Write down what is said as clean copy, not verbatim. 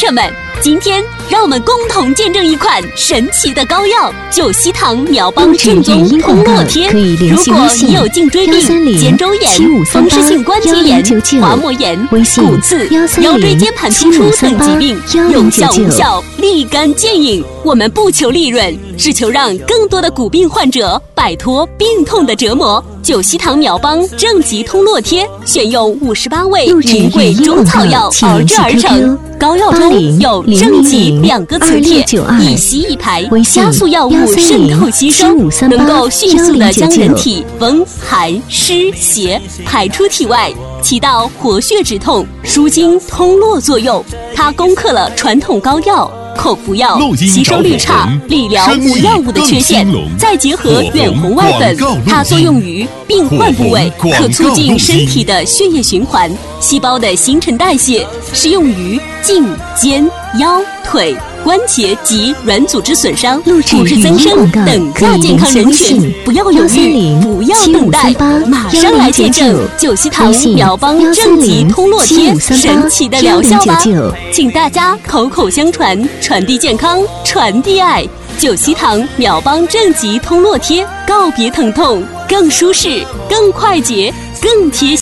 神们，今天让我们共同见证一款神奇的膏药——九溪堂苗邦正宗通络贴。如果你有颈椎病、肩周炎、风湿性关节炎、滑膜炎、骨刺、腰椎间盘突出等疾病，有效无效，立竿见影。我们不求利润，只求让更多的骨病患者摆脱病痛的折磨。九溪堂苗邦正极通络贴选用58味名贵中草药熬制而成，膏药中有正极2个磁铁，一吸一排，加速药物渗透吸收，能够迅速地将人体风寒湿邪排出体外，起到活血止痛、舒筋通络作用。它攻克了传统膏药口服药吸收率差、理疗无药物的缺陷，再结合远红外粉，它作用于病患部位，可促进身体的血液循环、细胞的新陈代谢，适用于颈、肩、腰、腿、关节及软组织损伤、骨质增生等亚健康人群。不要犹豫，不要等待，马上来见证九溪堂苗邦正极通络贴神奇的疗效吧！请大家口口相传，传递健康，传递爱。九溪堂苗邦正极通络贴，告别疼痛，更舒适，更快捷，更贴心。